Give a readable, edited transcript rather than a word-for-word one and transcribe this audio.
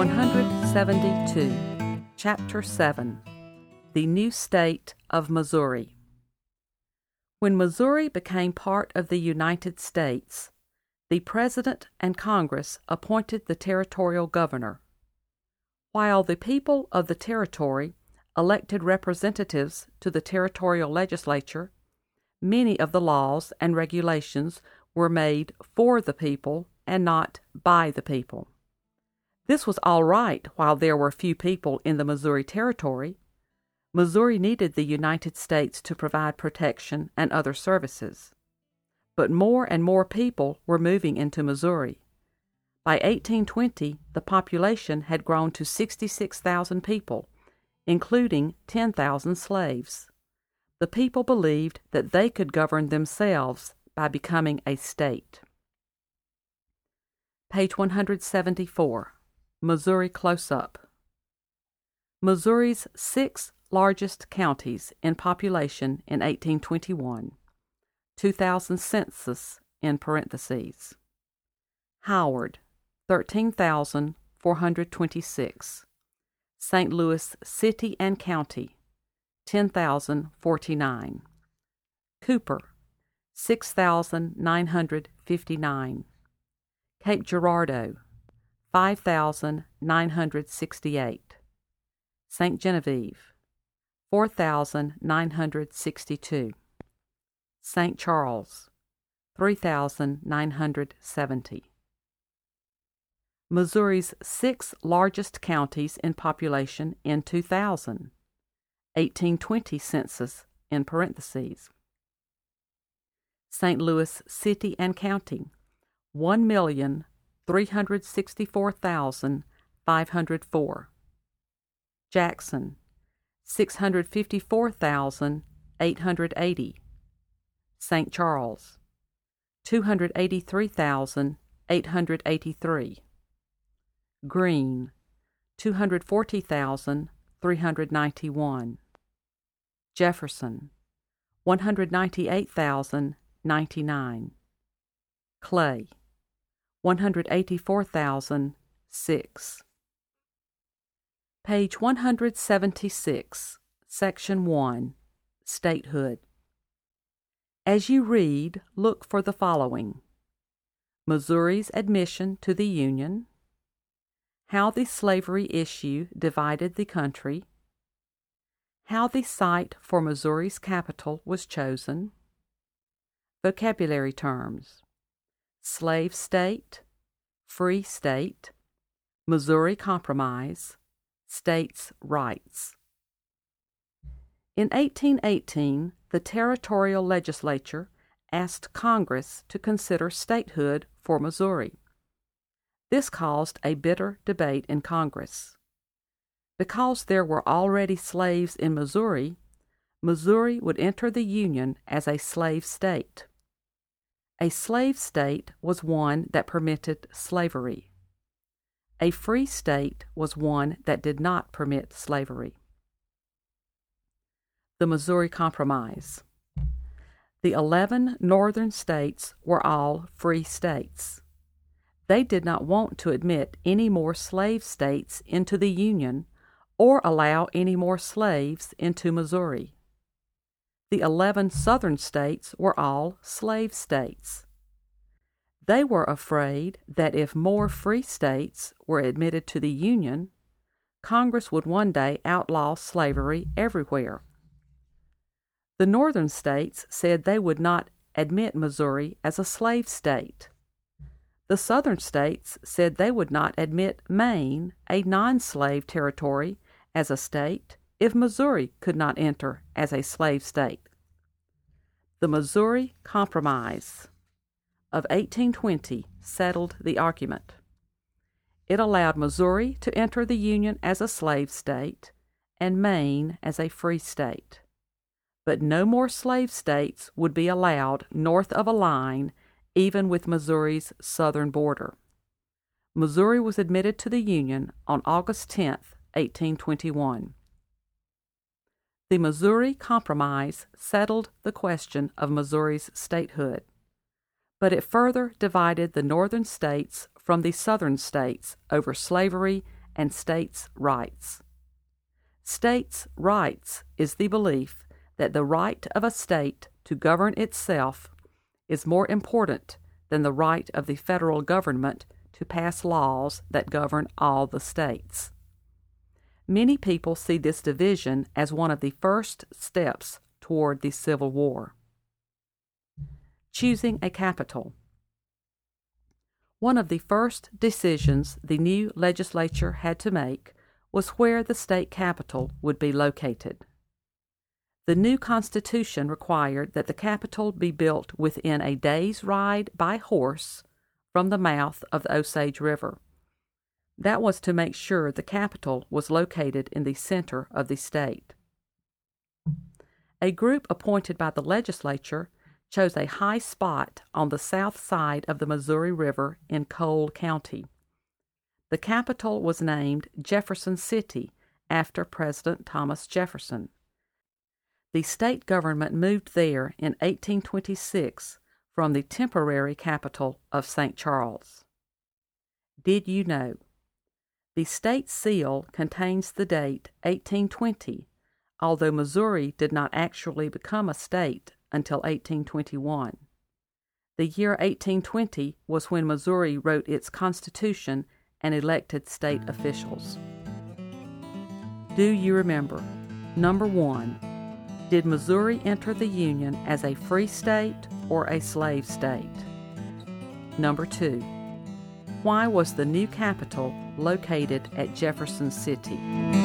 172, Chapter 7, The New State of Missouri. When Missouri became part of the United States, the President and Congress appointed the territorial governor. While the people of the territory elected representatives to the territorial legislature, many of the laws and regulations were made for the people and not by the people. This was all right while there were few people in the Missouri Territory. Missouri needed the United States to provide protection and other services. But more and more people were moving into Missouri. By 1820, the population had grown to 66,000 people, including 10,000 slaves. The people believed that they could govern themselves by becoming a state. Page 174. Missouri Close-Up. Missouri's 6 largest counties in population in 1821. 2000 census in parentheses. Howard, 13,426. St. Louis City and County, 10,049. Cooper, 6,959. Cape Girardeau, 5,968. St. Genevieve, 4,962. St. Charles, 3,970. Missouri's 6 largest counties in population in 2000. 1820 census in parentheses. St. Louis City and County, 1,364,504. Jackson, 654,880. St. Charles, 283,883. Greene, 240,391. Jefferson, 198,099. Clay, 184,006. Page 176, Section 1, Statehood. As you read, look for the following: Missouri's admission to the Union, how the slavery issue divided the country, how the site for Missouri's capital was chosen, vocabulary terms: slave state, free state, Missouri Compromise, states' rights. In 1818, the territorial legislature asked Congress to consider statehood for Missouri. This caused a bitter debate in Congress. Because there were already slaves in Missouri, Missouri would enter the Union as a slave state. A slave state was one that permitted slavery. A free state was one that did not permit slavery. The Missouri Compromise. The 11 northern states were all free states. They did not want to admit any more slave states into the Union or allow any more slaves into Missouri. The 11 southern states were all slave states. They were afraid that if more free states were admitted to the Union, Congress would one day outlaw slavery everywhere. The northern states said they would not admit Missouri as a slave state. The southern states said they would not admit Maine, a non-slave territory, as a state if Missouri could not enter as a slave state. The Missouri Compromise of 1820 settled the argument. It allowed Missouri to enter the Union as a slave state and Maine as a free state. But no more slave states would be allowed north of a line, even with Missouri's southern border. Missouri was admitted to the Union on August 10, 1821. The Missouri Compromise settled the question of Missouri's statehood, but it further divided the northern states from the southern states over slavery and states' rights. States' rights is the belief that the right of a state to govern itself is more important than the right of the federal government to pass laws that govern all the states. Many people see this division as one of the first steps toward the Civil War. Choosing a capital. One of the first decisions the new legislature had to make was where the state capital would be located. The new Constitution required that the capital be built within a day's ride by horse from the mouth of the Osage River. That was to make sure the capital was located in the center of the state. A group appointed by the legislature chose a high spot on the south side of the Missouri River in Cole County. The capital was named Jefferson City after President Thomas Jefferson. The state government moved there in 1826 from the temporary capital of St. Charles. Did you know? The state seal contains the date 1820, although Missouri did not actually become a state until 1821. The year 1820 was when Missouri wrote its Constitution and elected state officials. Do you remember? Number 1. Did Missouri enter the Union as a free state or a slave state? Number 2. Why was the new capital located at Jefferson City?